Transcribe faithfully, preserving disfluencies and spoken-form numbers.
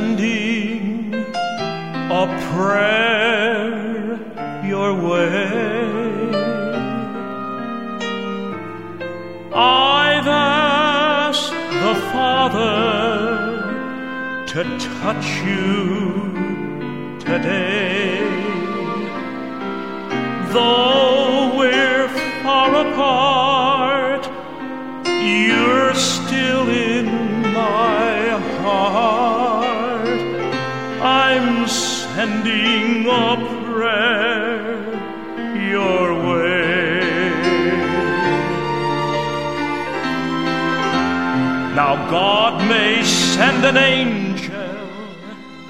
sending a prayer your way. I've asked the Father to touch you today. Though we're far apart, you're still in my heart. I'm sending a prayer your way. Now God may send an angel